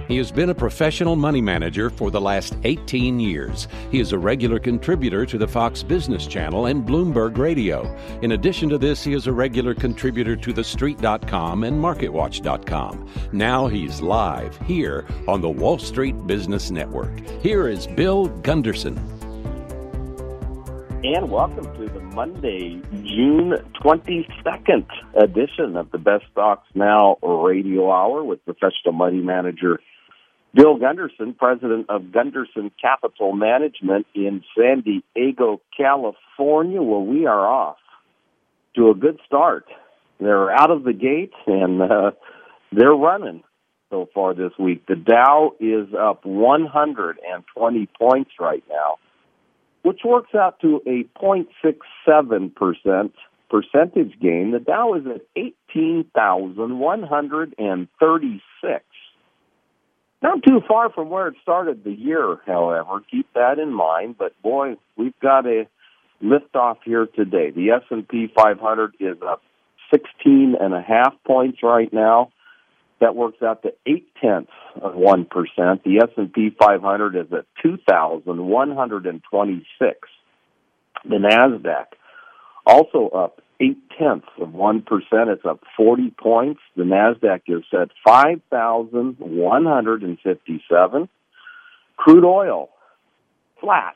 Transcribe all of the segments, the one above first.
He has been a professional money manager for the last 18 years. He is a regular contributor to the Fox Business Channel and Bloomberg Radio. In addition to this, he is a regular contributor to TheStreet.com and MarketWatch.com. Now he's live here on the Wall Street Business Network. Here is Bill Gunderson. And welcome to the Monday, June 22nd edition of the Best Stocks Now Radio Hour with professional money manager Bill Gunderson, president of Gunderson Capital Management in San Diego, California. Well, we are off to a good start. They're out of the gate, and they're running so far this week. The Dow is up 120 points right now, which works out to a 0.67% percentage gain. The Dow is at 18,136. Not too far from where it started the year, however. Keep that in mind. But, boy, we've got a liftoff here today. The S&P 500 is up 16.5 points right now. That works out to 0.8%. The S&P 500 is at 2,126. The NASDAQ also up 0.8%. It's up 40 points. The NASDAQ is at 5,157. Crude oil, flat,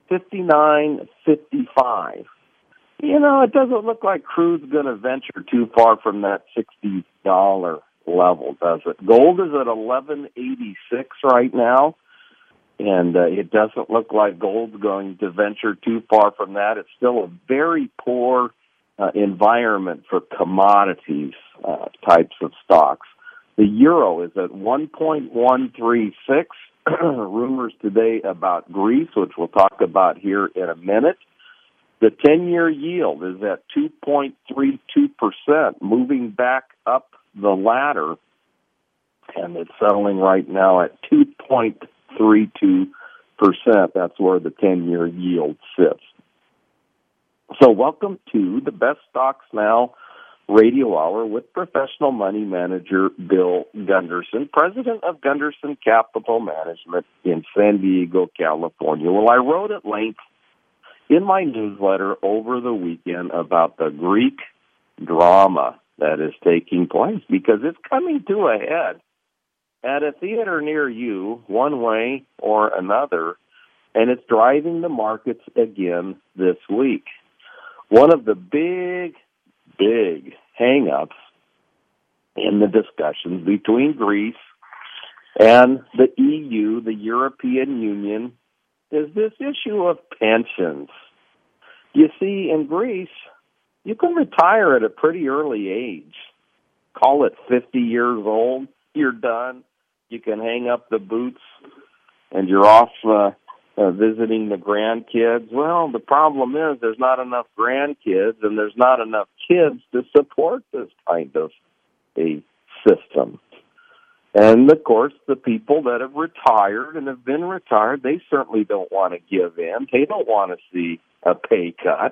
59.55. You know, it doesn't look like crude's going to venture too far from that $60 level, does it? Gold is at 1186 right now, and it doesn't look like gold's going to venture too far from that. It's still a very poor environment for commodities types of stocks. The euro is at 1.136. Rumors today about Greece, which we'll talk about here in a minute. The 10-year yield is at 2.32%, moving back up the ladder, and it's settling right now at 2.32%. That's where the 10-year yield sits. So welcome to the Best Stocks Now Radio Hour with professional money manager Bill Gunderson, president of Gunderson Capital Management in San Diego, California. Well, I wrote at length in my newsletter over the weekend about the Greek drama that is taking place, because it's coming to a head at a theater near you, one way or another, and it's driving the markets again this week. One of the big hang-ups in the discussions between Greece and the EU, the European Union, is this issue of pensions. You see, in Greece, you can retire at a pretty early age. Call it 50 years old, you're done. You can hang up the boots, and you're off visiting the grandkids. Well, the problem is there's not enough grandkids, and there's not enough kids to support this kind of a system. And, of course, the people that have retired and have been retired, they certainly don't want to give in. They don't want to see a pay cut.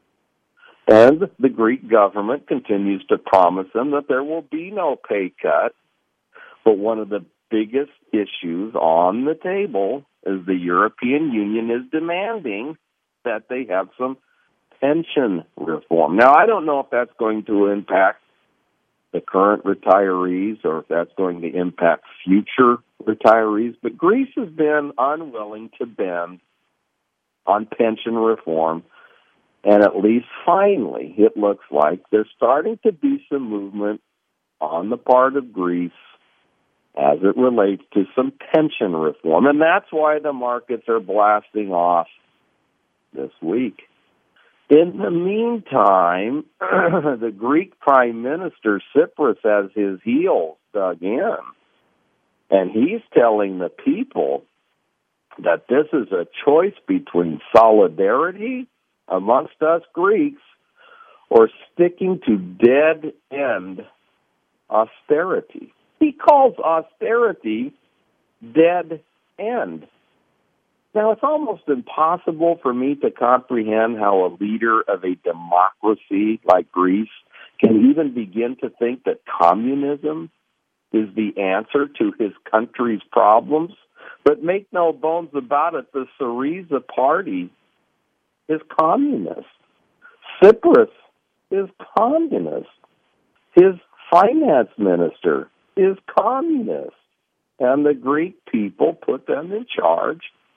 And the Greek government continues to promise them that there will be no pay cut. But one of the biggest issues on the table is the European Union is demanding that they have some pension reform. Now, I don't know if that's going to impact the current retirees or if that's going to impact future retirees, but Greece has been unwilling to bend on pension reform, and at least finally it looks like there's starting to be some movement on the part of Greece as it relates to some pension reform, and that's why the markets are blasting off this week. In the meantime, the Greek Prime Minister Tsipras has his heels dug in, and he's telling the people that this is a choice between solidarity amongst us Greeks or sticking to dead-end austerity. He calls austerity dead end. Now, it's almost impossible for me to comprehend how a leader of a democracy like Greece can even begin to think that communism is the answer to his country's problems. But make no bones about it, the Syriza party is communist. Tsipras is communist. His finance minister is communist. And the Greek people put them in charge.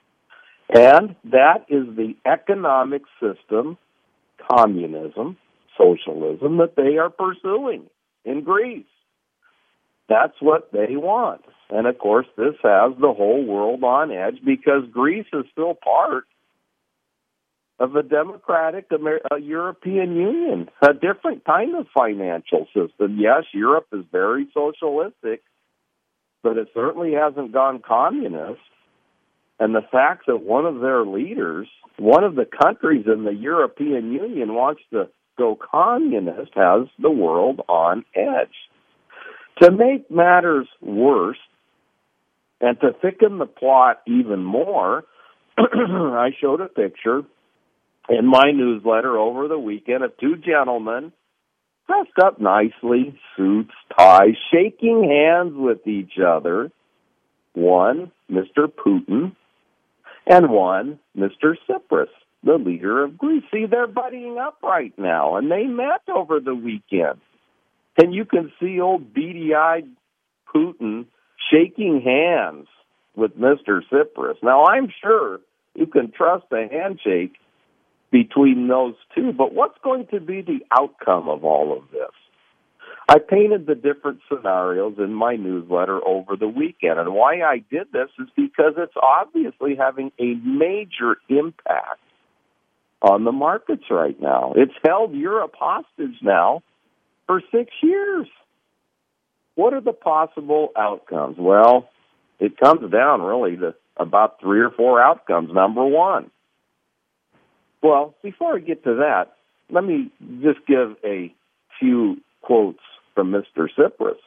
And that is the economic system, communism, socialism, that they are pursuing in Greece. That's what they want. And, of course, this has the whole world on edge because Greece is still part of the democratic European Union, a different kind of financial system. Yes, Europe is very socialistic, but it certainly hasn't gone communist. And the fact that one of their leaders, one of the countries in the European Union wants to go communist has the world on edge. To make matters worse and to thicken the plot even more, I showed a picture in my newsletter over the weekend of two gentlemen dressed up nicely, suits, ties, shaking hands with each other. One, Mr. Putin, and one, Mr. Tsipras, the leader of Greece. See, they're buddying up right now, and they met over the weekend. And you can see old beady-eyed Putin shaking hands with Mr. Tsipras. Now, I'm sure you can trust a handshake between those two, but what's going to be the outcome of all of this? I painted the different scenarios in my newsletter over the weekend, and why I did this is because it's obviously having a major impact on the markets right now. It's held Europe hostage now for 6 years. What are the possible outcomes? Well, it comes down really to about 3 or 4 outcomes. Number one. Well, before I get to that, let me just give a few quotes from Mr. Tsipras,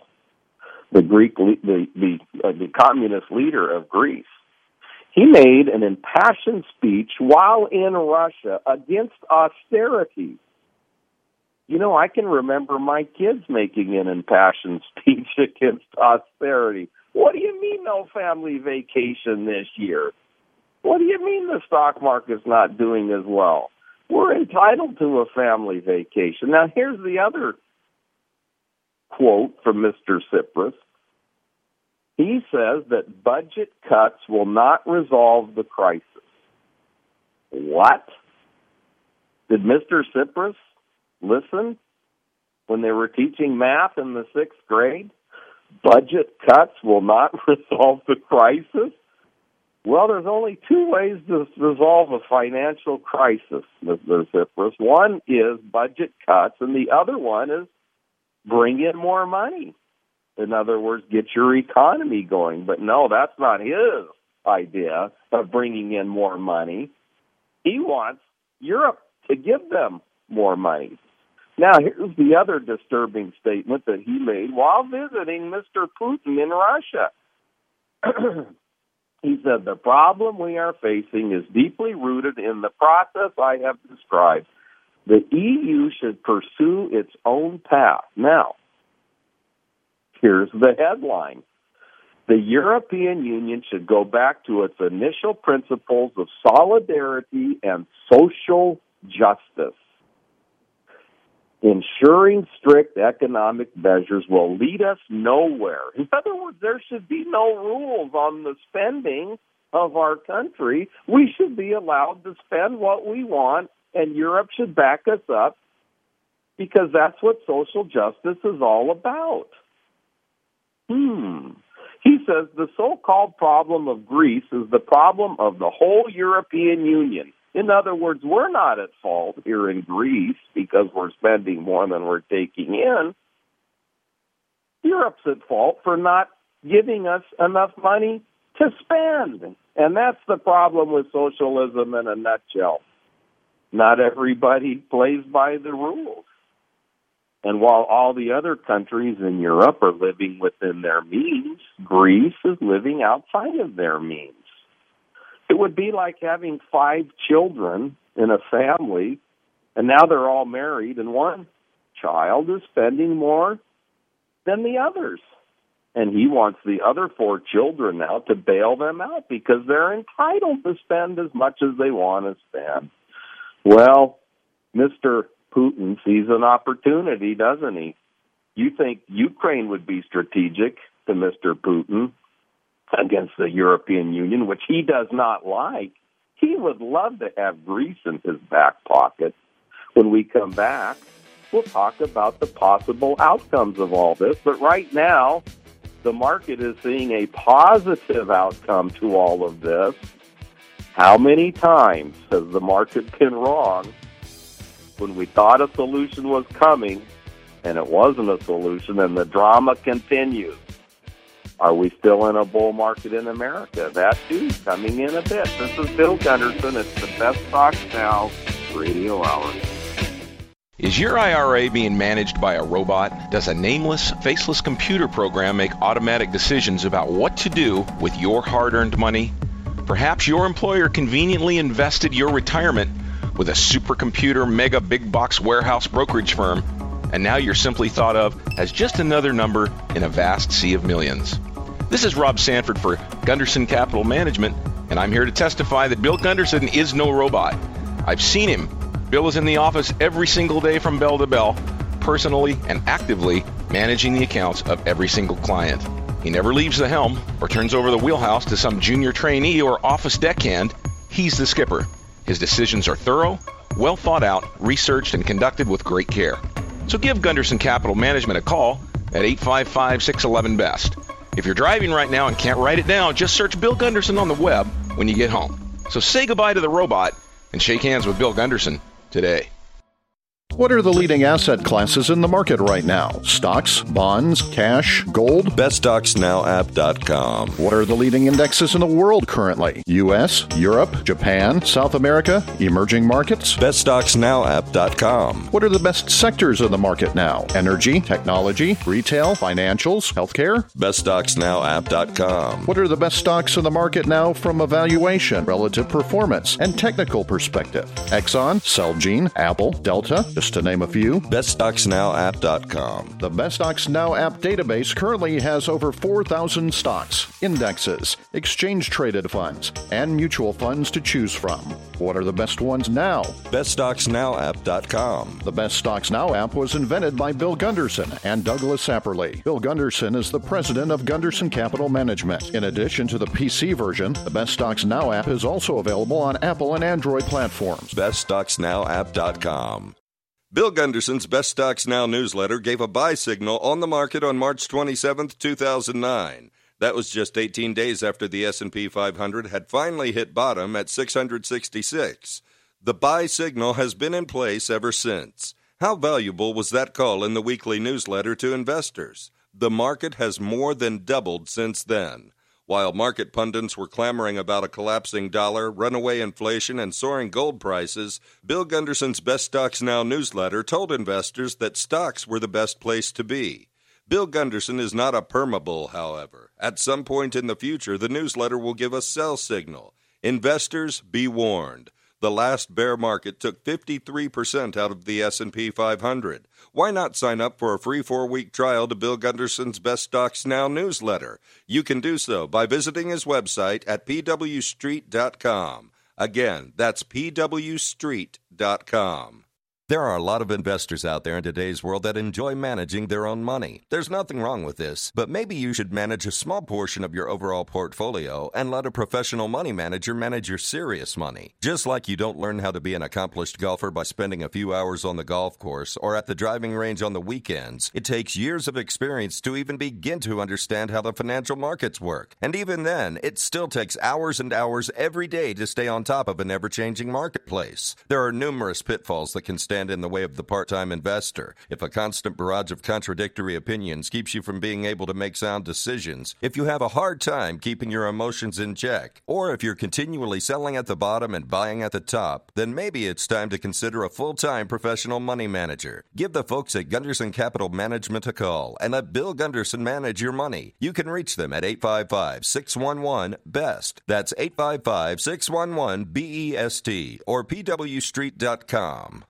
the communist leader of Greece. He made an impassioned speech while in Russia against austerity. You know, I can remember my kids making an impassioned speech against austerity. What do you mean no family vacation this year? What do you mean the stock market's not doing as well? We're entitled to a family vacation. Now, here's the other quote from Mr. Tsipras. He says that budget cuts will not resolve the crisis. What? Did Mr. Tsipras listen when they were teaching math in the 6th grade? Budget cuts will not resolve the crisis? Well, there's only 2 ways to resolve a financial crisis, Mr. Tsipras. One is budget cuts, and the other one is bring in more money. In other words, get your economy going. But no, that's not his idea of bringing in more money. He wants Europe to give them more money. Now, here's the other disturbing statement that he made while visiting Mr. Putin in Russia. He said, the problem we are facing is deeply rooted in the process I have described. The EU should pursue its own path. Now, here's the headline. The European Union should go back to its initial principles of solidarity and social justice. Ensuring strict economic measures will lead us nowhere. In other words, there should be no rules on the spending of our country. We should be allowed to spend what we want, and Europe should back us up because that's what social justice is all about. He says the so-called problem of Greece is the problem of the whole European Union. In other words, we're not at fault here in Greece because we're spending more than we're taking in. Europe's at fault for not giving us enough money to spend. And that's the problem with socialism in a nutshell. Not everybody plays by the rules. And while all the other countries in Europe are living within their means, Greece is living outside of their means. It would be like having 5 children in a family, and now they're all married, and one child is spending more than the others. and he wants the other 4 children now to bail them out because they're entitled to spend as much as they want to spend. Well, Mr. Putin sees an opportunity, doesn't he? You think Ukraine would be strategic to Mr. Putin against the European Union, which he does not like. He would love to have Greece in his back pocket. When we come back, we'll talk about the possible outcomes of all this. But right now, the market is seeing a positive outcome to all of this. How many times has the market been wrong when we thought a solution was coming and it wasn't a solution, and the drama continues? Are we still in a bull market in America? That too, coming in a bit. This is Bill Gunderson. It's the Best Stocks Now Radio Hour. Is your IRA being managed by a robot? Does a nameless, faceless computer program make automatic decisions about what to do with your hard-earned money? Perhaps your employer conveniently invested your retirement with a supercomputer mega big box warehouse brokerage firm, and now you're simply thought of as just another number in a vast sea of millions. This is Rob Sanford for Gunderson Capital Management, and I'm here to testify that Bill Gunderson is no robot. I've seen him. Bill is in the office every single day from bell to bell, personally and actively managing the accounts of every single client. He never leaves the helm or turns over the wheelhouse to some junior trainee or office deckhand. He's the skipper. His decisions are thorough, well thought out, researched, and conducted with great care. So give Gunderson Capital Management a call at 855-611-BEST. If you're driving right now and can't write it down, just search Bill Gunderson on the web when you get home. So say goodbye to the robot and shake hands with Bill Gunderson today. What are the leading asset classes in the market right now? Stocks, bonds, cash, gold? BestStocksNowApp.com. What are the leading indexes in the world currently? U.S., Europe, Japan, South America, emerging markets? BestStocksNowApp.com. What are the best sectors of the market now? Energy, technology, retail, financials, healthcare? BestStocksNowApp.com. What are the best stocks in the market now from a valuation, relative performance, and technical perspective? Exxon, Celgene, Apple, Delta, just to name a few. BestStocksNowApp.com. The Best Stocks Now app database currently has over 4,000 stocks, indexes, exchange-traded funds, and mutual funds to choose from. What are the best ones now? BestStocksNowApp.com. The Best Stocks Now app was invented by Bill Gunderson and Douglas Sapperly. Bill Gunderson is the president of Gunderson Capital Management. In addition to the PC version, the Best Stocks Now app is also available on Apple and Android platforms. BestStocksNowApp.com. Bill Gunderson's Best Stocks Now newsletter gave a buy signal on the market on March 27, 2009. That was just 18 days after the S&P 500 had finally hit bottom at 666. The buy signal has been in place ever since. How valuable was that call in the weekly newsletter to investors? The market has more than doubled since then. While market pundits were clamoring about a collapsing dollar, runaway inflation, and soaring gold prices, Bill Gunderson's Best Stocks Now newsletter told investors that stocks were the best place to be. Bill Gunderson is not a permabull, however. At some point in the future, the newsletter will give a sell signal. Investors, be warned. The last bear market took 53% out of the S&P 500. Why not sign up for a free 4-week trial to Bill Gunderson's Best Stocks Now newsletter? You can do so by visiting his website at pwstreet.com. Again, that's pwstreet.com. There are a lot of investors out there in today's world that enjoy managing their own money. There's nothing wrong with this, but maybe you should manage a small portion of your overall portfolio and let a professional money manager manage your serious money. Just like you don't learn how to be an accomplished golfer by spending a few hours on the golf course or at the driving range on the weekends, it takes years of experience to even begin to understand how the financial markets work. And even then, it still takes hours and hours every day to stay on top of an ever-changing marketplace. There are numerous pitfalls that can stand in the way of the part-time investor. If a constant barrage of contradictory opinions keeps you from being able to make sound decisions, if you have a hard time keeping your emotions in check, or if you're continually selling at the bottom and buying at the top, then maybe it's time to consider a full-time professional money manager. Give the folks at Gunderson Capital Management a call and let Bill Gunderson manage your money. You can reach them at 855-611-BEST. That's 855-611-BEST or pwstreet.com.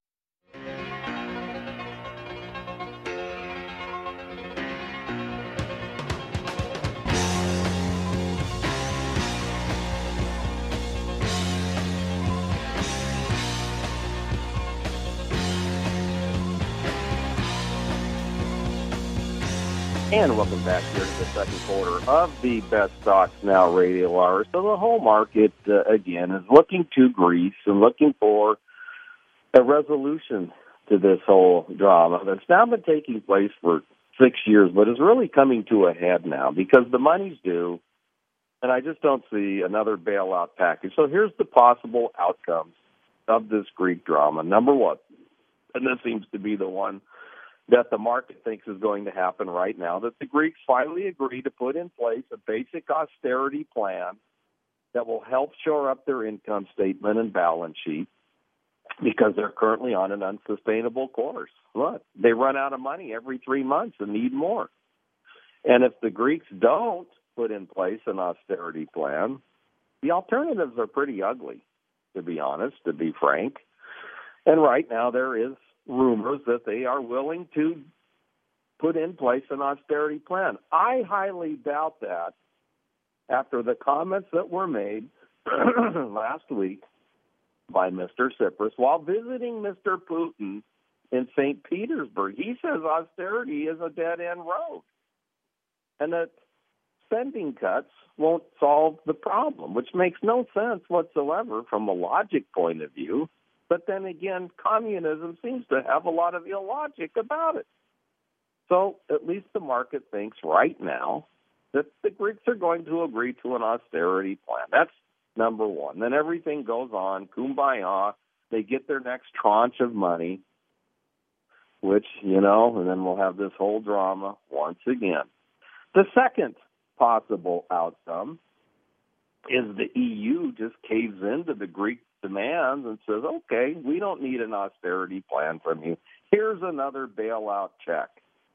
And welcome back here to the second quarter of the Best Stocks Now radio hour. So the whole market, again, is looking to Greece and looking for a resolution to this whole drama that's now been taking place for 6 years, but is really coming to a head now because the money's due, and I just don't see another bailout package. So here's the possible outcomes of this Greek drama. Number one, and this seems to be the one that the market thinks is going to happen right now, that the Greeks finally agree to put in place a basic austerity plan that will help shore up their income statement and balance sheet because they're currently on an unsustainable course. Look, they run out of money every 3 months and need more. And if the Greeks don't put in place an austerity plan, the alternatives are pretty ugly, to be honest, to be frank. And right now there is rumors that they are willing to put in place an austerity plan. I highly doubt that after the comments that were made last week by Mr. Tsipras while visiting Mr. Putin in St. Petersburg. He says austerity is a dead-end road and that spending cuts won't solve the problem, which makes no sense whatsoever from a logic point of view. But then again, communism seems to have a lot of illogic about it. So at least the market thinks right now that the Greeks are going to agree to an austerity plan. That's number one. Then everything goes on, kumbaya. They get their next tranche of money, which, and then we'll have this whole drama once again. The second possible outcome is the EU just caves into the Greek demands and says, okay, we don't need an austerity plan from you. Here's another bailout check.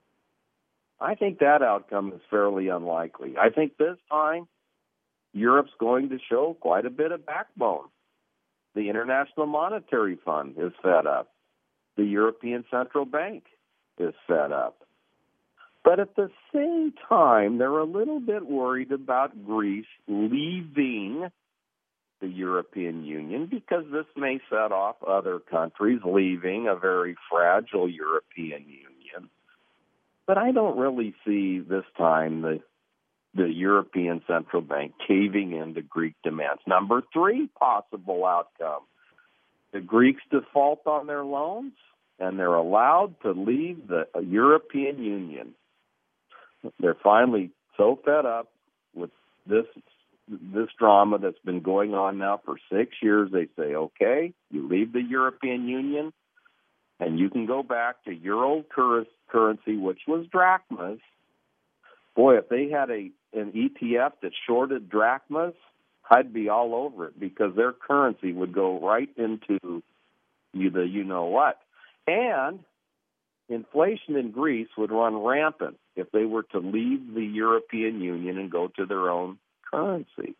I think that outcome is fairly unlikely. I think this time Europe's going to show quite a bit of backbone. The International Monetary Fund is fed up. The European Central Bank is fed up. But at the same time, they're a little bit worried about Greece leaving the European Union because this may set off other countries leaving a very fragile European Union. But I don't really see this time the European Central Bank caving into Greek demands. Number three possible outcome, the Greeks default on their loans and they're allowed to leave the European Union. They're finally so fed up with this drama that's been going on now for 6 years. They say, okay, you leave the European Union and you can go back to your old currency, which was drachmas. Boy, if they had an ETF that shorted drachmas, I'd be all over it because their currency would go right into the you-know-what. And inflation in Greece would run rampant if they were to leave the European Union and go to their own currency.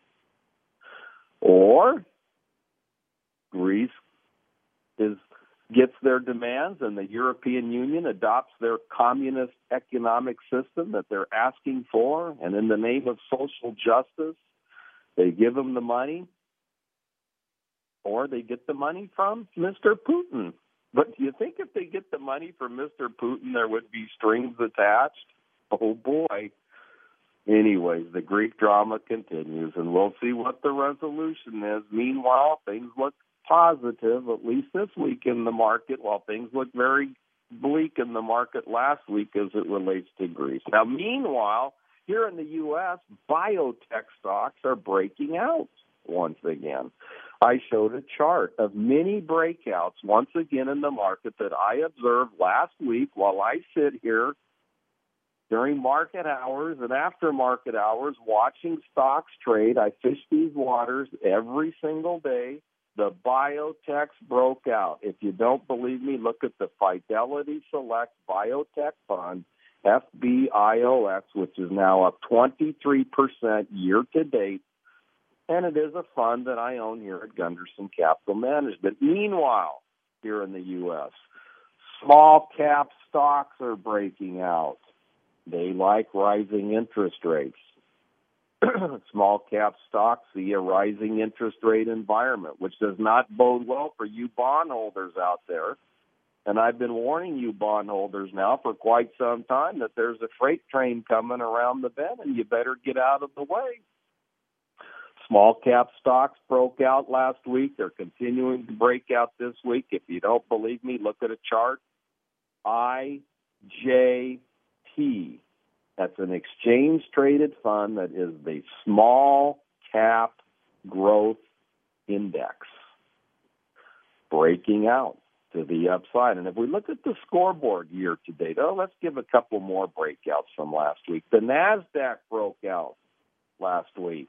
Or Greece gets their demands and the European Union adopts their communist economic system that they're asking for, and in the name of social justice, they give them the money, or they get the money from Mr. Putin. But do you think if they get the money from Mr. Putin, there would be strings attached? Oh, boy. Anyways, the Greek drama continues, and we'll see what the resolution is. Meanwhile, things look positive, at least this week in the market, while things look very bleak in the market last week as it relates to Greece. Now, meanwhile, here in the U.S., biotech stocks are breaking out once again. I showed a chart of many breakouts once again in the market that I observed last week while I sit here during market hours and after market hours watching stocks trade. I fish these waters every single day. The biotechs broke out. If you don't believe me, look at the Fidelity Select Biotech Fund, FBIOX, which is now up 23% year to date. And it is a fund that I own here at Gunderson Capital Management. Meanwhile, here in the U.S., small cap stocks are breaking out. They like rising interest rates. Small cap stocks see a rising interest rate environment, which does not bode well for you bondholders out there. And I've been warning you bondholders now for quite some time that there's a freight train coming around the bend and you better get out of the way. Small cap stocks broke out last week. They're continuing to break out this week. If you don't believe me, look at a chart. IJT. That's an exchange-traded fund that is the small cap growth index. Breaking out to the upside. And if we look at the scoreboard year to date, let's give a couple more breakouts from last week. The NASDAQ broke out last week.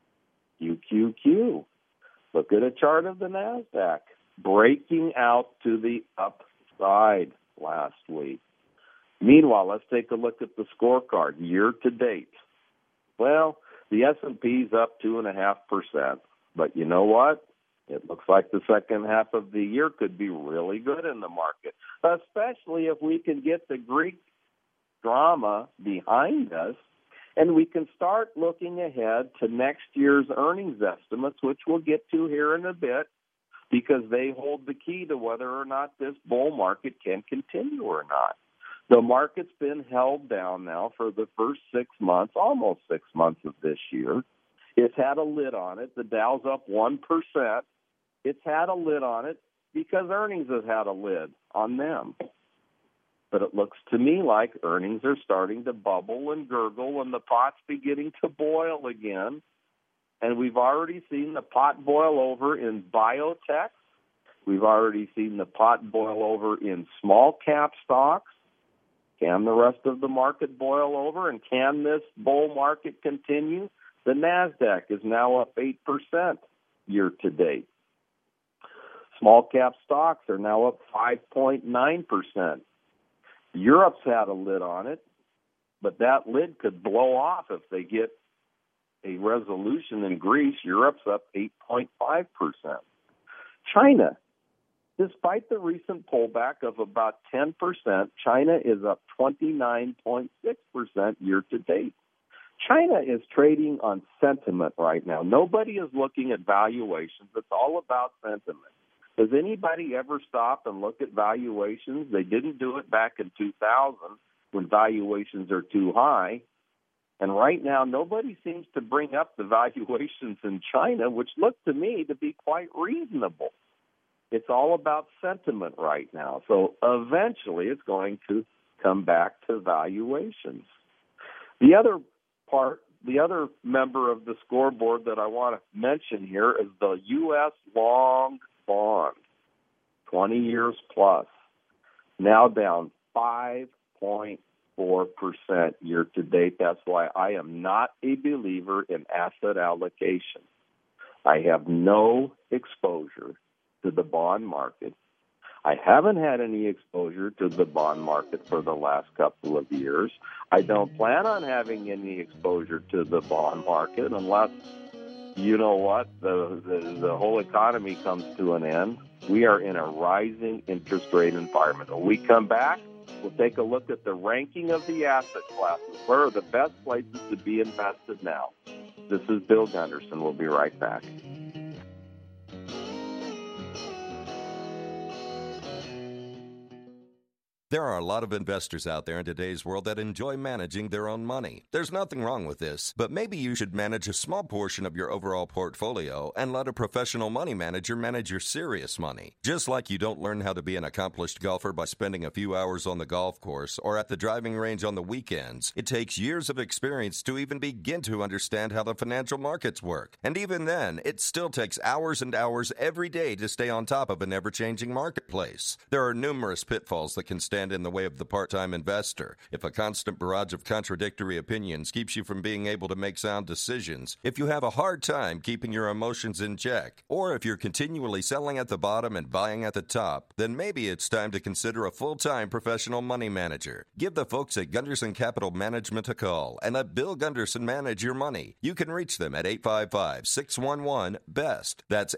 QQQ. Look at a chart of the NASDAQ. Breaking out to the upside last week. Meanwhile, let's take a look at the scorecard year to date. Well, the S&P's up 2.5%. But you know what? It looks like the second half of the year could be really good in the market, especially if we can get the Greek drama behind us and we can start looking ahead to next year's earnings estimates, which we'll get to here in a bit, because they hold the key to whether or not this bull market can continue or not. The market's been held down now for the first 6 months, almost 6 months of this year. It's had a lid on it. The Dow's up 1%. It's had a lid on it because earnings have had a lid on them. But it looks to me like earnings are starting to bubble and gurgle and the pot's beginning to boil again. And we've already seen the pot boil over in biotech. We've already seen the pot boil over in small cap stocks. Can the rest of the market boil over? And can this bull market continue? The NASDAQ is now up 8% year to date. Small cap stocks are now up 5.9%. Europe's had a lid on it, but that lid could blow off if they get a resolution in Greece. Europe's up 8.5%. China, despite the recent pullback of about 10%, China is up 29.6% year to date. China is trading on sentiment right now. Nobody is looking at valuations. It's all about sentiment. Does anybody ever stop and look at valuations? They didn't do it back in 2000 when valuations are too high. And right now, nobody seems to bring up the valuations in China, which look to me to be quite reasonable. It's all about sentiment right now. So eventually it's going to come back to valuations. The other member of the scoreboard that I want to mention here is the U.S. long bond, 20 years plus, now down 5.4% year to date. That's why I am not a believer in asset allocation. I have no exposure to the bond market. I haven't had any exposure to the bond market for the last couple of years. I don't plan on having any exposure to the bond market unless, you know what, the whole economy comes to an end. We are in a rising interest rate environment. When we come back, we'll take a look at the ranking of the asset classes. Where are the best places to be invested now? This is Bill Gunderson. We'll be right back. There are a lot of investors out there in today's world that enjoy managing their own money. There's nothing wrong with this, but maybe you should manage a small portion of your overall portfolio and let a professional money manager manage your serious money. Just like you don't learn how to be an accomplished golfer by spending a few hours on the golf course or at the driving range on the weekends, it takes years of experience to even begin to understand how the financial markets work. And even then, it still takes hours and hours every day to stay on top of an ever-changing marketplace. There are numerous pitfalls that can stand in the way of the part-time investor. If a constant barrage of contradictory opinions keeps you from being able to make sound decisions, if you have a hard time keeping your emotions in check, or if you're continually selling at the bottom and buying at the top, then maybe it's time to consider a full-time professional money manager. Give the folks at Gunderson Capital Management a call and let Bill Gunderson manage your money. You can reach them at 855-611-BEST. That's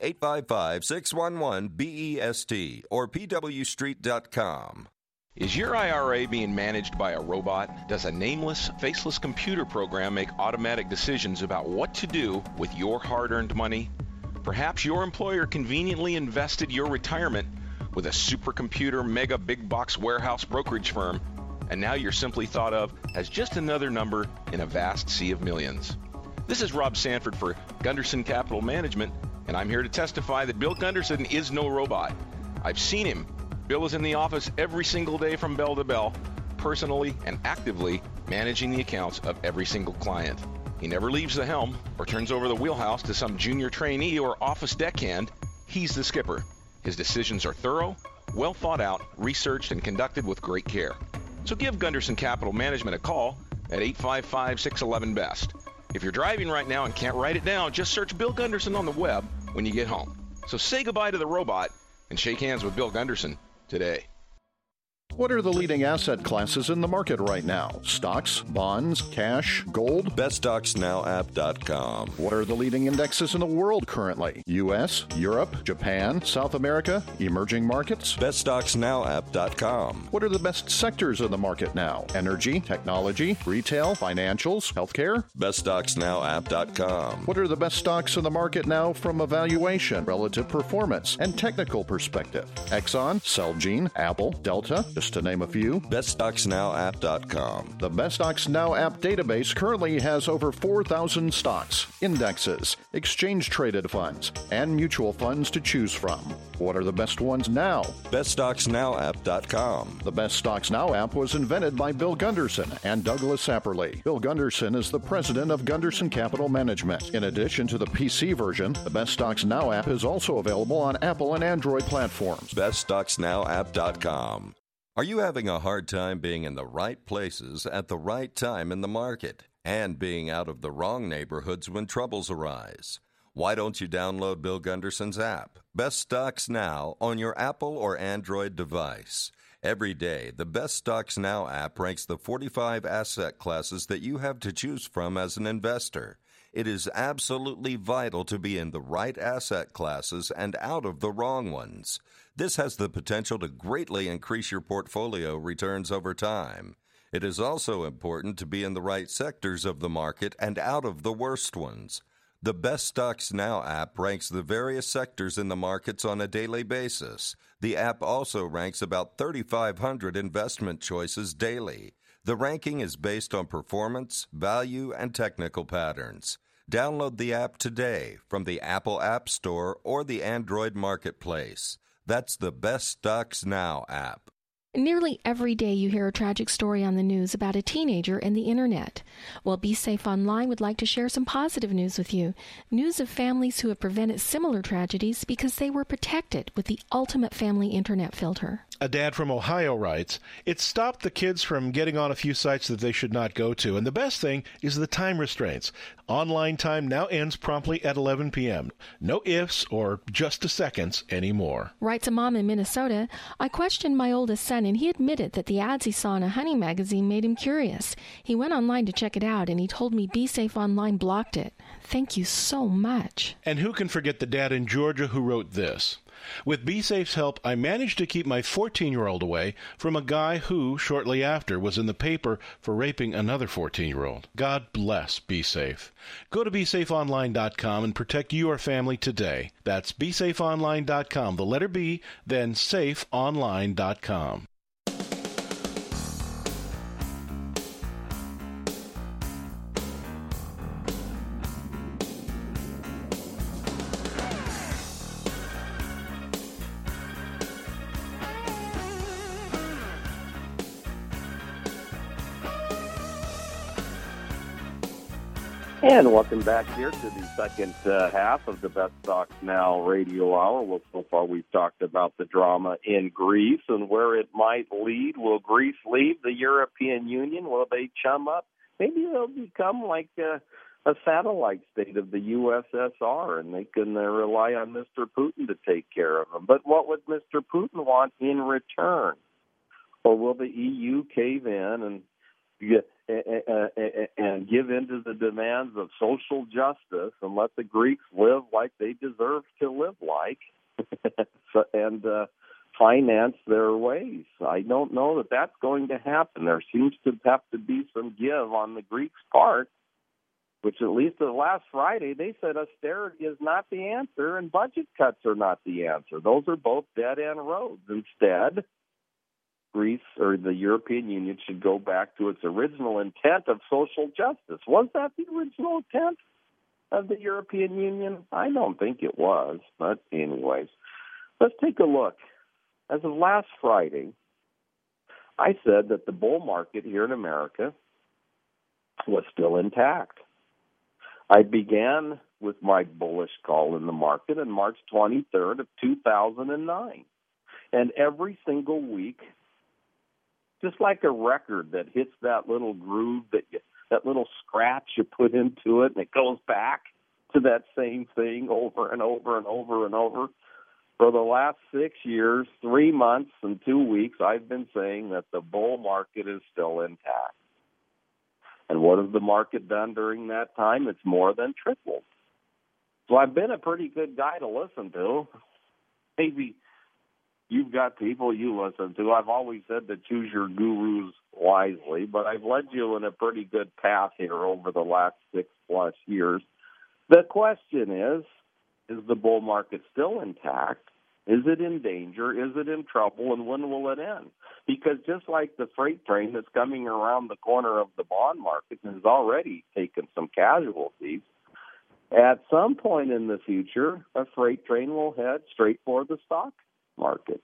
855-611-BEST or pwstreet.com. Is your IRA being managed by a robot? Does a nameless, faceless computer program make automatic decisions about what to do with your hard-earned money? Perhaps your employer conveniently invested your retirement with a supercomputer mega big box warehouse brokerage firm, and now you're simply thought of as just another number in a vast sea of millions. This is Rob Sanford for Gunderson Capital Management, and I'm here to testify that Bill Gunderson is no robot. I've seen him. Bill is in the office every single day from bell to bell, personally and actively managing the accounts of every single client. He never leaves the helm or turns over the wheelhouse to some junior trainee or office deckhand. He's the skipper. His decisions are thorough, well thought out, researched, and conducted with great care. So give Gunderson Capital Management a call at 855-611-BEST. If you're driving right now and can't write it down, just search Bill Gunderson on the web when you get home. So say goodbye to the robot and shake hands with Bill Gunderson today. What are the leading asset classes in the market right now? Stocks, bonds, cash, gold? BestStocksNowApp.com. What are the leading indexes in the world currently? U.S., Europe, Japan, South America, emerging markets? BestStocksNowApp.com. What are the best sectors in the market now? Energy, technology, retail, financials, healthcare? BestStocksNowApp.com. What are the best stocks in the market now from a valuation, relative performance, and technical perspective? Exxon, Celgene, Apple, Delta, just to name a few. BestStocksNowApp.com. The Best Stocks Now app database currently has over 4,000 stocks, indexes, exchange-traded funds, and mutual funds to choose from. What are the best ones now? BestStocksNowApp.com. The Best Stocks Now app was invented by Bill Gunderson and Douglas Sapperly. Bill Gunderson is the president of Gunderson Capital Management. In addition to the PC version, the Best Stocks Now app is also available on Apple and Android platforms. BestStocksNowApp.com. Are you having a hard time being in the right places at the right time in the market and being out of the wrong neighborhoods when troubles arise? Why don't you download Bill Gunderson's app, Best Stocks Now, on your Apple or Android device? Every day, the Best Stocks Now app ranks the 45 asset classes that you have to choose from as an investor. It is absolutely vital to be in the right asset classes and out of the wrong ones. This has the potential to greatly increase your portfolio returns over time. It is also important to be in the right sectors of the market and out of the worst ones. The Best Stocks Now app ranks the various sectors in the markets on a daily basis. The app also ranks about 3,500 investment choices daily. The ranking is based on performance, value, and technical patterns. Download the app today from the Apple App Store or the Android Marketplace. That's the Best Stocks Now app. Nearly every day you hear a tragic story on the news about a teenager and the internet. Well, Be Safe Online would like to share some positive news with you. News of families who have prevented similar tragedies because they were protected with the ultimate family internet filter. A dad from Ohio writes, "It stopped the kids from getting on a few sites that they should not go to. And the best thing is the time restraints. Online time now ends promptly at 11 p.m. No ifs or just a seconds anymore." Writes a mom in Minnesota, "I questioned my oldest son and he admitted that the ads he saw in a hunting magazine made him curious. He went online to check it out and he told me Be Safe Online blocked it. Thank you so much." And who can forget the dad in Georgia who wrote this? "With BeSafe's help, I managed to keep my 14-year-old away from a guy who, shortly after, was in the paper for raping another 14-year-old. God bless BeSafe. Go to BeSafeOnline.com and protect your family today. That's BeSafeOnline.com, the letter B, then SafeOnline.com. And welcome back here to the second half of the Best Stocks Now radio hour. Well, so far we've talked about the drama in Greece and where it might lead. Will Greece leave the European Union? Will they chum up? Maybe they'll become like a satellite state of the USSR, and they can rely on Mr. Putin to take care of them. But what would Mr. Putin want in return? Or will the EU cave in and give in to the demands of social justice and let the Greeks live like they deserve to live like and finance their ways? I don't know that that's going to happen. There seems to have to be some give on the Greeks' part which at least last Friday they said austerity is not the answer and budget cuts are not the answer. Those are both dead-end roads. Instead, Greece or the European Union should go back to its original intent of social justice. Was that the original intent of the European Union? I don't think it was, but anyways, let's take a look. As of last Friday, I said that the bull market here in America was still intact. I began with my bullish call in the market on March 23rd of 2009. And every single week, just like a record that hits that little groove, that little scratch you put into it, and it goes back to that same thing over and over and over and over. For the last 6 years, 3 months, and 2 weeks, I've been saying that the bull market is still intact. And what has the market done during that time? It's more than tripled. So I've been a pretty good guy to listen to. Maybe you've got people you listen to. I've always said to choose your gurus wisely, but I've led you in a pretty good path here over the last 6+ years. The question is the bull market still intact? Is it in danger? Is it in trouble? And when will it end? Because just like the freight train that's coming around the corner of the bond market has already taken some casualties, at some point in the future, a freight train will head straight for the stock market.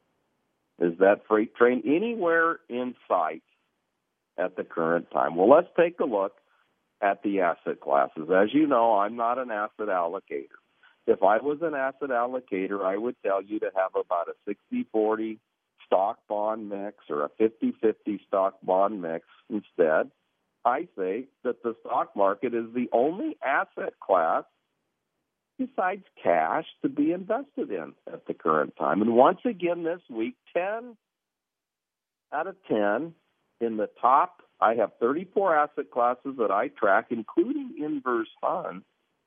Is that freight train anywhere in sight at the current time? Well, let's take a look at the asset classes. As you know, I'm not an asset allocator. If I was an asset allocator, I would tell you to have about a 60-40 stock-bond mix or a 50-50 stock-bond mix. Instead, I say that the stock market is the only asset class besides cash to be invested in at the current time. And once again this week, 10 out of 10 in the top, I have 34 asset classes that I track, including inverse funds.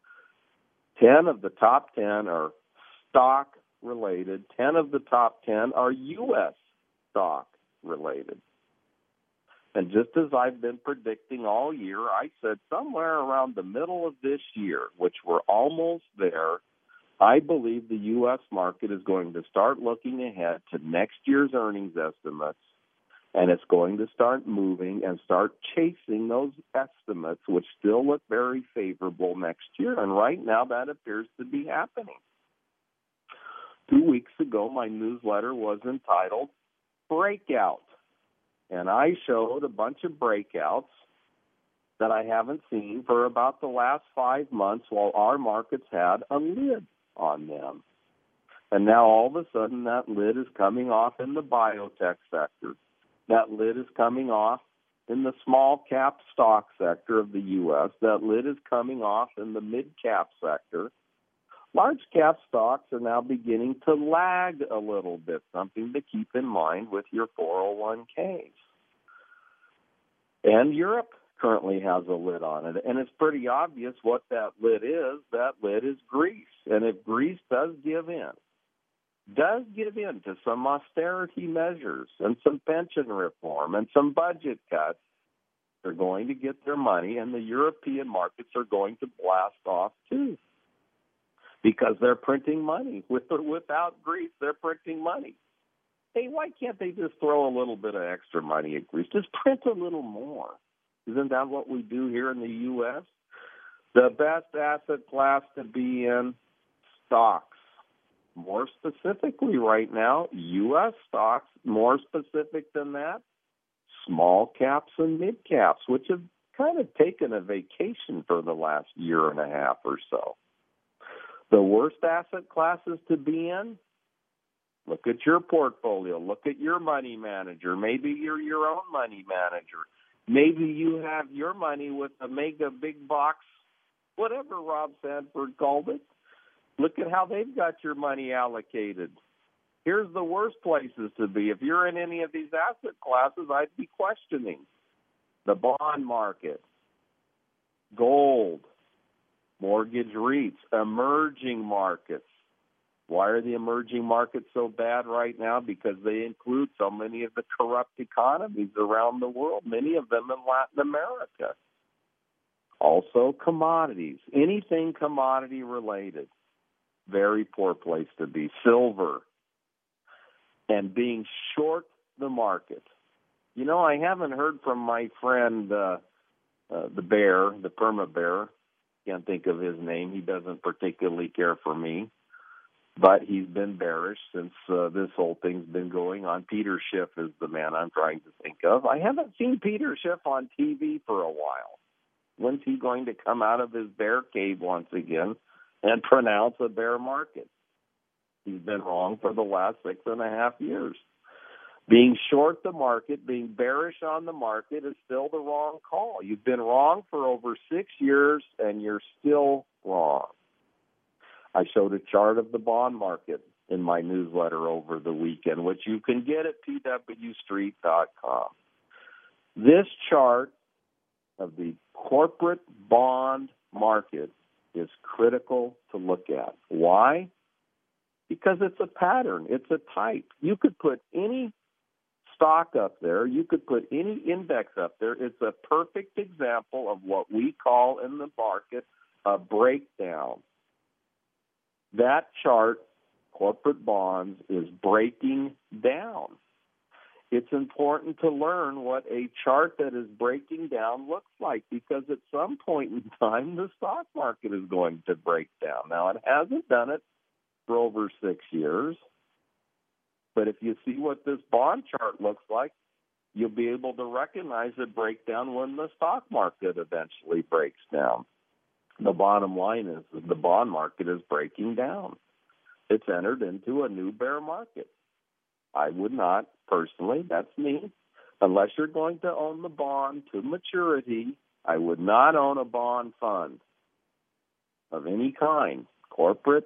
10 of the top 10 are stock-related. 10 of the top 10 are U.S. stock-related. And just as I've been predicting all year, I said somewhere around the middle of this year, which we're almost there, I believe the U.S. market is going to start looking ahead to next year's earnings estimates, and it's going to start moving and start chasing those estimates, which still look very favorable next year. And right now that appears to be happening. 2 weeks ago, my newsletter was entitled Breakout. And I showed a bunch of breakouts that I haven't seen for about the last 5 months while our markets had a lid on them. And now all of a sudden that lid is coming off in the biotech sector. That lid is coming off in the small cap stock sector of the U.S. That lid is coming off in the mid cap sector. Large cap stocks are now beginning to lag a little bit, something to keep in mind with your 401ks. And Europe currently has a lid on it, and it's pretty obvious what that lid is. That lid is Greece. And if Greece does give in to some austerity measures and some pension reform and some budget cuts, they're going to get their money, and the European markets are going to blast off too. Because they're printing money. With or without Greece, they're printing money. Hey, why can't they just throw a little bit of extra money at Greece? Just print a little more. Isn't that what we do here in the U.S.? The best asset class to be in, stocks. More specifically right now, U.S. stocks. More specific than that, small caps and mid caps, which have kind of taken a vacation for the last year and a half or so. The worst asset classes to be in, look at your portfolio. Look at your money manager. Maybe you're your own money manager. Maybe you have your money with a mega big box, whatever Rob Sanford called it. Look at how they've got your money allocated. Here's the worst places to be. If you're in any of these asset classes, I'd be questioning the bond market, gold, mortgage REITs, emerging markets. Why are the emerging markets so bad right now? Because they include so many of the corrupt economies around the world, many of them in Latin America. Also, commodities. Anything commodity related. Very poor place to be. Silver. And being short the market. You know, I haven't heard from my friend, the bear, the perma bear. Can't think of his name. He doesn't particularly care for me. But he's been bearish since this whole thing's been going on. Peter Schiff is the man I'm trying to think of. I haven't seen Peter Schiff on TV for a while. When's he going to come out of his bear cave once again and pronounce a bear market? He's been wrong for the last 6.5 years. Being short the market, being bearish on the market is still the wrong call. You've been wrong for over 6 years, and you're still wrong. I showed a chart of the bond market in my newsletter over the weekend, which you can get at pwstreet.com. This chart of the corporate bond market is critical to look at. Why? Because it's a pattern. It's a type. You could put any stock up there. You could put any index up there. It's a perfect example of what we call in the market a breakdown. That chart, corporate bonds, is breaking down. It's important to learn what a chart that is breaking down looks like, because at some point in time, the stock market is going to break down. Now, it hasn't done it for over 6 years, but if you see what this bond chart looks like, you'll be able to recognize the breakdown when the stock market eventually breaks down. The bottom line is that the bond market is breaking down. It's entered into a new bear market. I would not, personally, that's me, unless you're going to own the bond to maturity, I would not own a bond fund of any kind, corporate,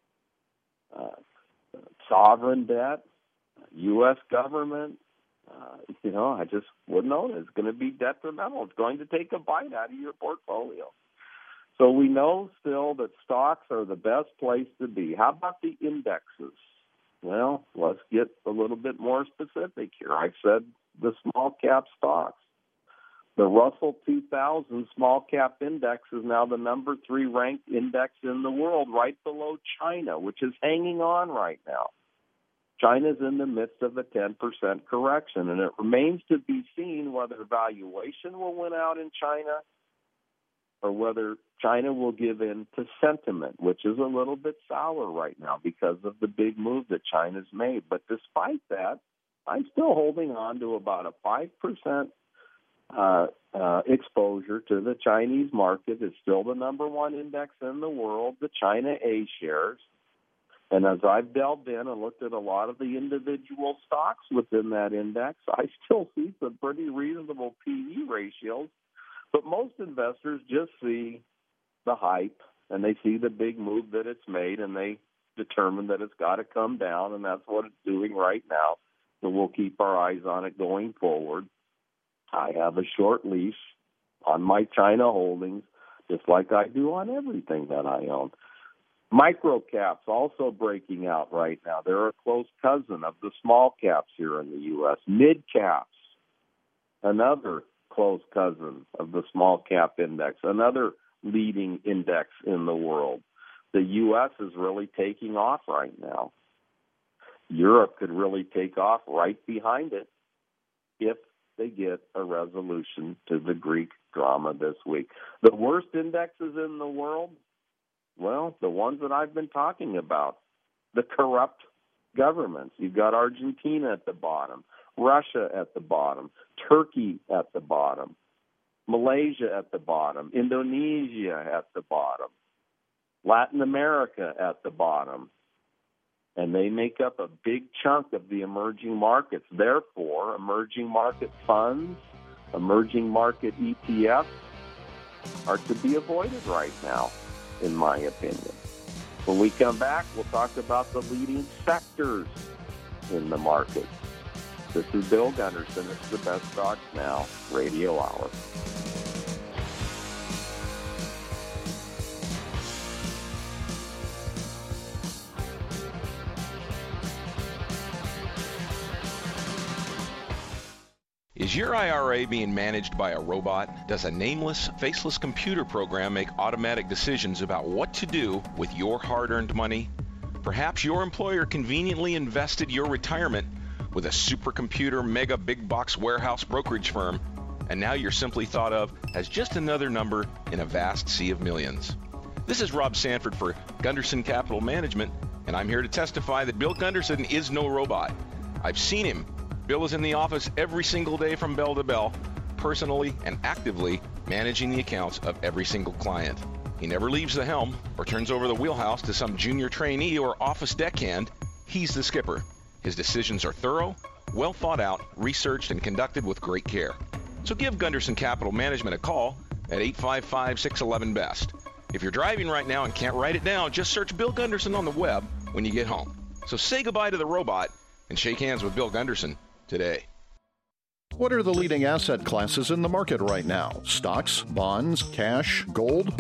sovereign debt, U.S. government. I just wouldn't own it. It's going to be detrimental. It's going to take a bite out of your portfolio. So we know still that stocks are the best place to be. How about the indexes? Well, let's get a little bit more specific here. I said the small cap stocks. The Russell 2000 small cap index is now the number 3 ranked index in the world, right below China, which is hanging on right now. China's in the midst of a 10% correction, and it remains to be seen whether valuation will win out in China or whether China will give in to sentiment, which is a little bit sour right now because of the big move that China's made. But despite that, I'm still holding on to about a 5% exposure to the Chinese market. It's still the number 1 index in the world, the China A shares. And as I've delved in and looked at a lot of the individual stocks within that index, I still see some pretty reasonable PE ratios. But most investors just see the hype, and they see the big move that it's made, and they determine that it's got to come down, and that's what it's doing right now. So we'll keep our eyes on it going forward. I have a short leash on my China holdings, just like I do on everything that I own. Micro caps also breaking out right now. They're a close cousin of the small caps here in the U.S. Mid caps, another close cousin of the small cap index, another leading index in the world. The U.S. is really taking off right now. Europe could really take off right behind it if they get a resolution to the Greek drama this week. The worst indexes in the world, well, the ones that I've been talking about, the corrupt governments. You've got Argentina at the bottom, Russia at the bottom, Turkey at the bottom, Malaysia at the bottom, Indonesia at the bottom, Latin America at the bottom. And they make up a big chunk of the emerging markets. Therefore, emerging market funds, emerging market ETFs are to be avoided right now, in my opinion. When we come back, we'll talk about the leading sectors in the market. This is Bill Gunderson. It's the Best Stocks Now Radio Hour. Is your IRA being managed by a robot? Does a nameless, faceless computer program make automatic decisions about what to do with your hard-earned money? Perhaps your employer conveniently invested your retirement with a supercomputer mega big box warehouse brokerage firm, and now you're simply thought of as just another number in a vast sea of millions. This is Rob Sanford for Gunderson Capital Management, and I'm here to testify that Bill Gunderson is no robot. I've seen him. Bill is in the office every single day from bell to bell, personally and actively managing the accounts of every single client. He never leaves the helm or turns over the wheelhouse to some junior trainee or office deckhand. He's the skipper. His decisions are thorough, well thought out, researched, and conducted with great care. So give Gunderson Capital Management a call at 855-611-BEST. If you're driving right now and can't write it down, just search Bill Gunderson on the web when you get home. So say goodbye to the robot and shake hands with Bill Gunderson today. What are the leading asset classes in the market right now? Stocks, bonds, cash, gold?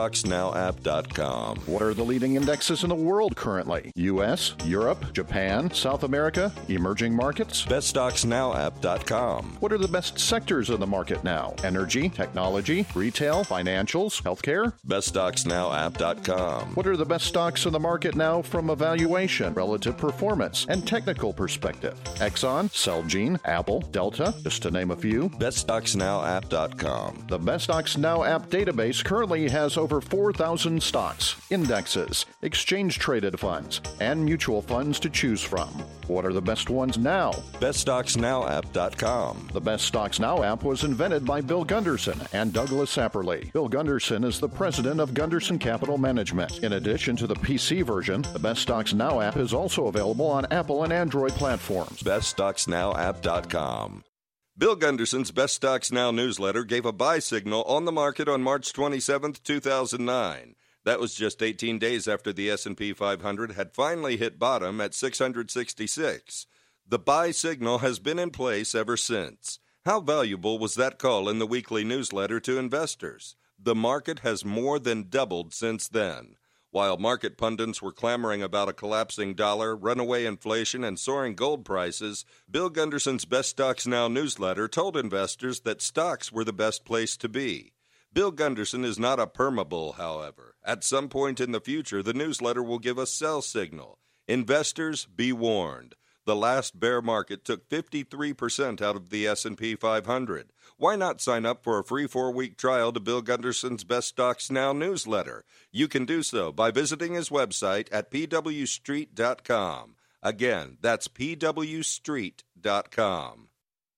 BestStocksNowApp.com. What are the leading indexes in the world currently? U.S., Europe, Japan, South America, emerging markets? BestStocksNowApp.com. What are the best sectors in the market now? Energy, technology, retail, financials, healthcare? BestStocksNowApp.com. What are the best stocks in the market now from a valuation, relative performance, and technical perspective? Exxon, Celgene, Apple, Delta, just to name a few. BestStocksNowApp.com. The Best Stocks Now app database currently has over 4,000 stocks, indexes, exchange-traded funds, and mutual funds to choose from. What are the best ones now? BestStocksNowApp.com. The Best Stocks Now app was invented by Bill Gunderson and Douglas Sapperly. Bill Gunderson is the president of Gunderson Capital Management. In addition to the PC version, the Best Stocks Now app is also available on Apple and Android platforms. BestStocksNowApp.com. Bill Gunderson's Best Stocks Now newsletter gave a buy signal on the market on March 27, 2009. That was just 18 days after the S&P 500 had finally hit bottom at 666. The buy signal has been in place ever since. How valuable was that call in the weekly newsletter to investors? The market has more than doubled since then. While market pundits were clamoring about a collapsing dollar, runaway inflation, and soaring gold prices, Bill Gunderson's Best Stocks Now newsletter told investors that stocks were the best place to be. Bill Gunderson is not a permabull, however. At some point in the future, the newsletter will give a sell signal. Investors, be warned. The last bear market took 53% out of the S&P 500. Why not sign up for a free 4-week trial to Bill Gunderson's Best Stocks Now newsletter? You can do so by visiting his website at pwstreet.com. Again, that's pwstreet.com.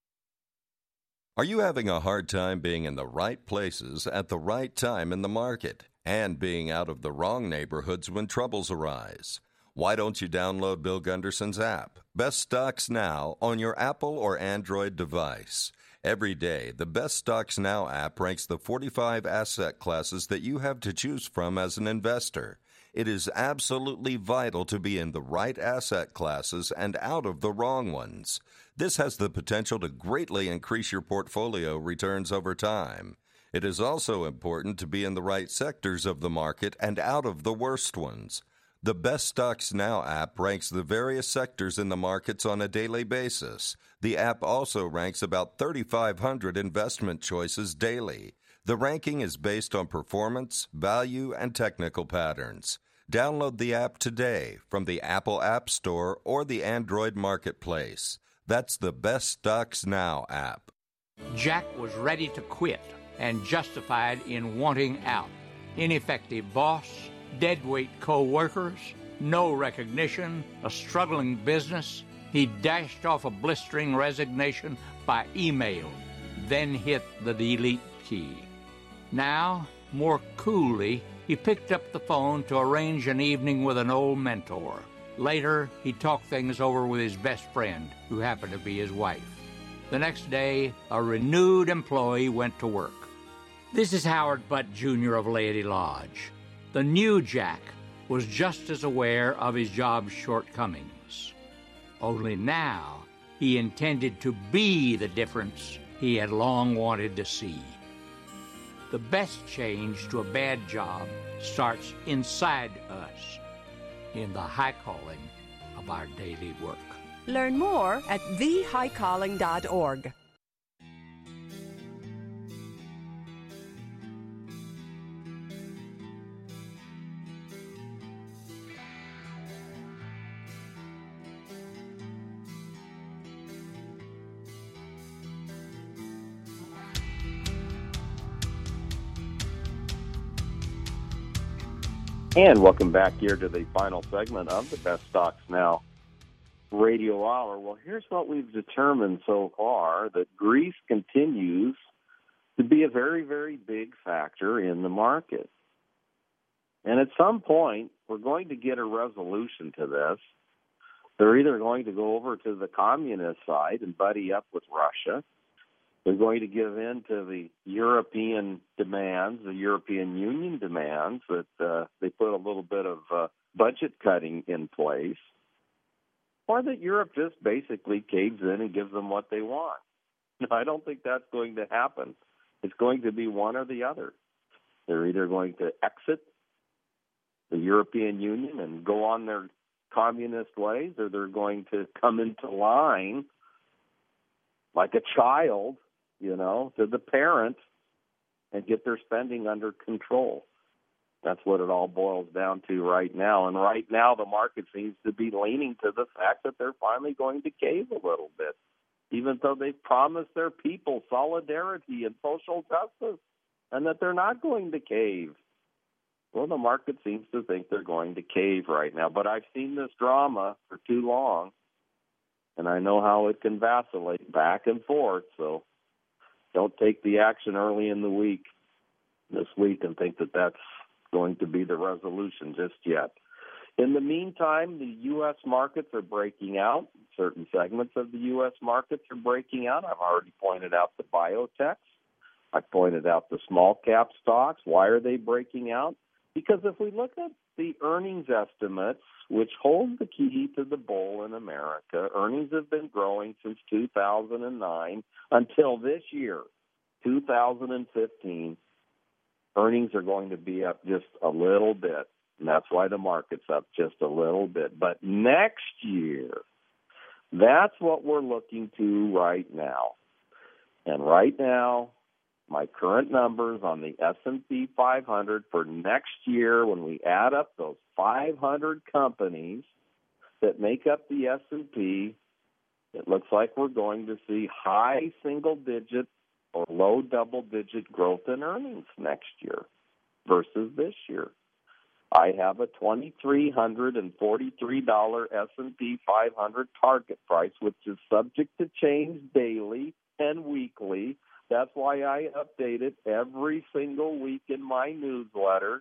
Are you having a hard time being in the right places at the right time in the market and being out of the wrong neighborhoods when troubles arise? Why don't you download Bill Gunderson's app, Best Stocks Now, on your Apple or Android device? Every day, the Best Stocks Now app ranks the 45 asset classes that you have to choose from as an investor. It is absolutely vital to be in the right asset classes and out of the wrong ones. This has the potential to greatly increase your portfolio returns over time. It is also important to be in the right sectors of the market and out of the worst ones. The Best Stocks Now app ranks the various sectors in the markets on a daily basis. The app also ranks about 3,500 investment choices daily. The ranking is based on performance, value, and technical patterns. Download the app today from the Apple App Store or the Android Marketplace. That's the Best Stocks Now app. Jack was ready to quit and justified in wanting out. Ineffective boss, deadweight co-workers, no recognition, a struggling business. He dashed off a blistering resignation by email, then hit the delete key. Now, more coolly, he picked up the phone to arrange an evening with an old mentor. Later, he talked things over with his best friend, who happened to be his wife. The next day, a renewed employee went to work. This is Howard Butt, Jr. of Laity Lodge. The new Jack was just as aware of his job's shortcomings. Only now, he intended to be the difference he had long wanted to see. The best change to a bad job starts inside us, in the high calling of our daily work. Learn more at thehighcalling.org. And welcome back here to the final segment of the Best Stocks Now radio hour. Well, here's what we've determined so far, that Greece continues to be a very, very big factor in the market. And at some point, we're going to get a resolution to this. They're either going to go over to the communist side and buddy up with Russia. They're going to give in to the European demands, the European Union demands, that they put a little bit of budget cutting in place. Or that Europe just basically caves in and gives them what they want. I don't think that's going to happen. It's going to be one or the other. They're either going to exit the European Union and go on their communist ways, or they're going to come into line like a child, to the parent and get their spending under control. That's what it all boils down to right now. And right now the market seems to be leaning to the fact that they're finally going to cave a little bit, even though they've promised their people solidarity and social justice, and that they're not going to cave. Well, the market seems to think they're going to cave right now. But I've seen this drama for too long, and I know how it can vacillate back and forth. So don't take the action early in the week, this week, and think that that's going to be the resolution just yet. In the meantime, the U.S. markets are breaking out. Certain segments of the U.S. markets are breaking out. I've already pointed out the biotechs. I pointed out the small cap stocks. Why are they breaking out? Because if we look at the earnings estimates, which hold the key to the bull in America, earnings have been growing since 2009 until this year, 2015. Earnings are going to be up just a little bit, and that's why the market's up just a little bit. But next year, that's what we're looking to right now. And right now, my current numbers on the S&P 500 for next year, when we add up those 500 companies that make up the S&P, it looks like we're going to see high single-digit or low double-digit growth in earnings next year versus this year. I have a $2,343 S&P 500 target price, which is subject to change daily and weekly. That's why I update it every single week in my newsletter,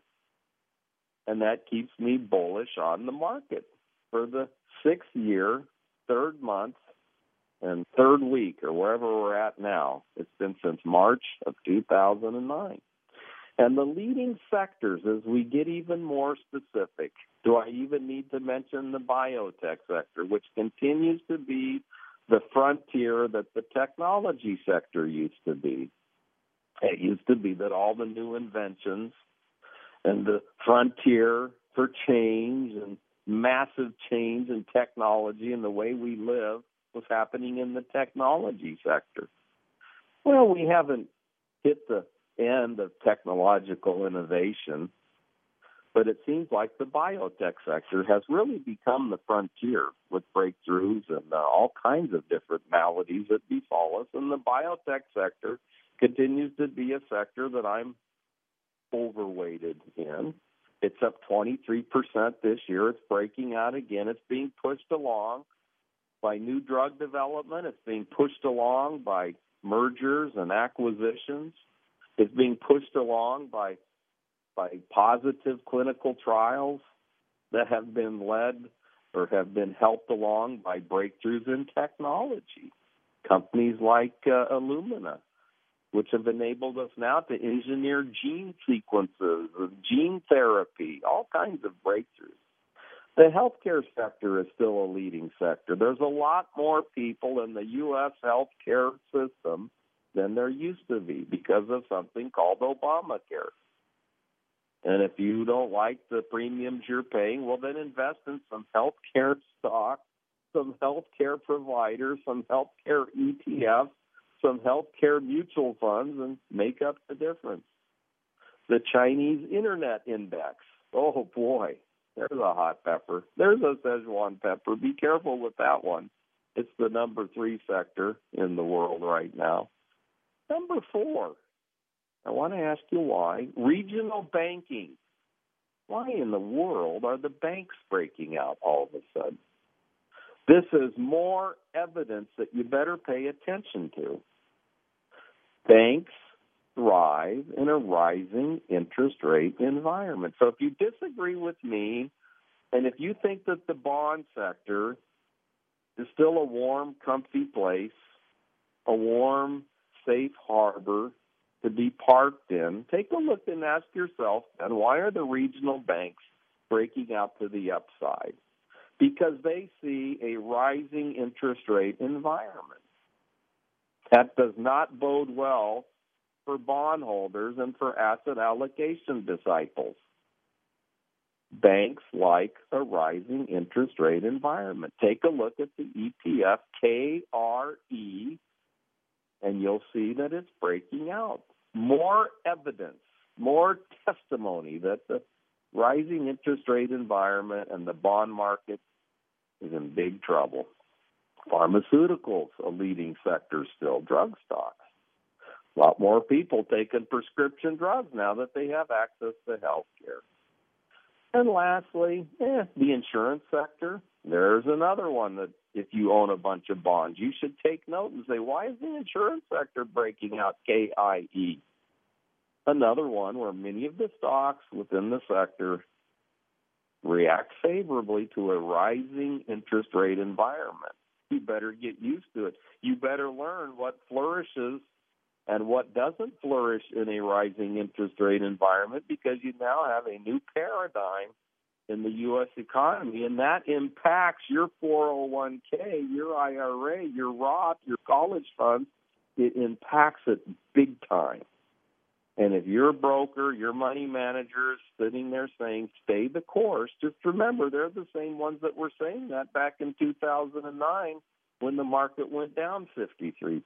and that keeps me bullish on the market. For the 6th year, 3rd month, and 3rd week, or wherever we're at now, it's been since March of 2009. And the leading sectors, as we get even more specific, do I even need to mention the biotech sector, which continues to be the frontier that the technology sector used to be? It used to be that all the new inventions and the frontier for change and massive change in technology and the way we live was happening in the technology sector. Well, we haven't hit the end of technological innovation, but it seems like the biotech sector has really become the frontier with breakthroughs and all kinds of different maladies that befall us. And the biotech sector continues to be a sector that I'm overweighted in. It's up 23% this year. It's breaking out again. It's being pushed along by new drug development. It's being pushed along by mergers and acquisitions. It's being pushed along by positive clinical trials that have been led or have been helped along by breakthroughs in technology. Companies like Illumina, which have enabled us now to engineer gene sequences, gene therapy, all kinds of breakthroughs. The healthcare sector is still a leading sector. There's a lot more people in the U.S. healthcare system than there used to be because of something called Obamacare. And if you don't like the premiums you're paying, well, then invest in some healthcare stock, some healthcare providers, some healthcare ETFs, some healthcare mutual funds, and make up the difference. The Chinese Internet Index. Oh, boy, there's a hot pepper. There's a Szechuan pepper. Be careful with that one. It's the number 3 sector in the world right now. Number 4, I want to ask you why. Regional banking. Why in the world are the banks breaking out all of a sudden? This is more evidence that you better pay attention to. Banks thrive in a rising interest rate environment. So if you disagree with me, and if you think that the bond sector is still a warm, comfy place, a warm, safe harbor to be parked in, take a look and ask yourself, and why are the regional banks breaking out to the upside? Because they see a rising interest rate environment. That does not bode well for bondholders and for asset allocation disciples. Banks like a rising interest rate environment. Take a look at the ETF KRE, and you'll see that it's breaking out. More evidence, more testimony that the rising interest rate environment and the bond market is in big trouble. Pharmaceuticals, a leading sector still, drug stocks. A lot more people taking prescription drugs now that they have access to health care. And lastly, the insurance sector. There's another one that if you own a bunch of bonds, you should take note and say, why is the insurance sector breaking out KIE? Another one where many of the stocks within the sector react favorably to a rising interest rate environment. You better get used to it. You better learn what flourishes and what doesn't flourish in a rising interest rate environment, because you now have a new paradigm in the U.S. economy, and that impacts your 401k, your IRA, your Roth, your college funds. It impacts it big time. And if you're a broker, your money manager is sitting there saying, stay the course, just remember they're the same ones that were saying that back in 2009 when the market went down 53%.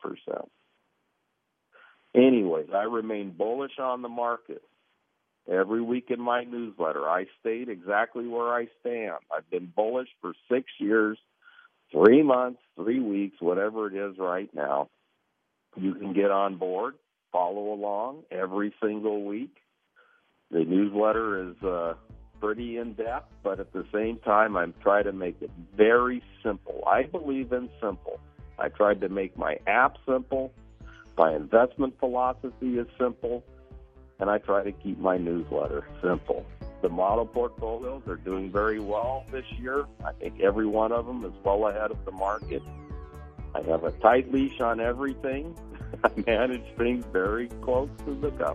Anyways, I remain bullish on the market. Every week in my newsletter, I state exactly where I stand. I've been bullish for 6 years, 3 months, 3 weeks, whatever it is right now. You can get on board, follow along every single week. The newsletter is pretty in-depth, but at the same time, I'm trying to make it very simple. I believe in simple. I tried to make my app simple. My investment philosophy is simple, and I try to keep my newsletter simple. The model portfolios are doing very well this year. I think every one of them is well ahead of the market. I have a tight leash on everything. I manage things very close to the cup.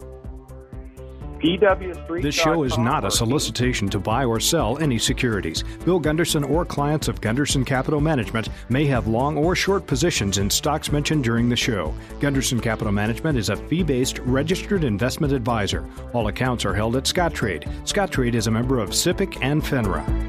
This show is not a solicitation to buy or sell any securities. Bill Gunderson or clients of Gunderson Capital Management may have long or short positions in stocks mentioned during the show. Gunderson Capital Management is a fee-based registered investment advisor. All accounts are held at Scottrade. Scottrade is a member of SIPC and FINRA.